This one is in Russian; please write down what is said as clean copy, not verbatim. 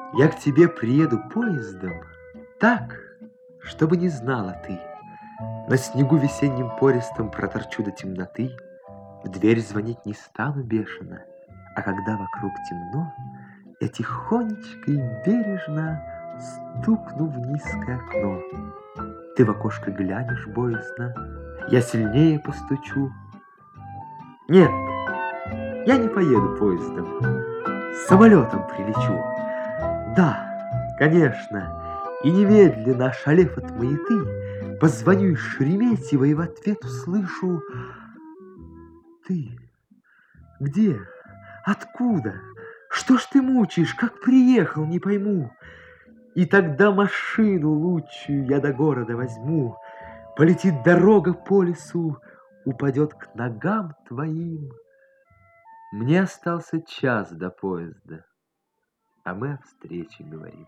Я к тебе приеду поездом так, чтобы не знала ты. На снегу весенним пористом проторчу до темноты. В дверь звонить не стану бешено, а когда вокруг темно, я тихонечко и бережно стукну в низкое окно. Ты в окошко глянешь боязно, я сильнее постучу. Нет, я не поеду поездом, самолетом прилечу. Да, конечно, и немедленно, ошалев от маяты, позвоню из Шереметьево и в ответ услышу: ты где? Откуда? Что ж ты мучаешь? Как приехал, не пойму. И тогда машину лучшую я до города возьму. Полетит дорога по лесу, упадет к ногам твоим. Мне остался час до поезда, а мы о встрече говорим.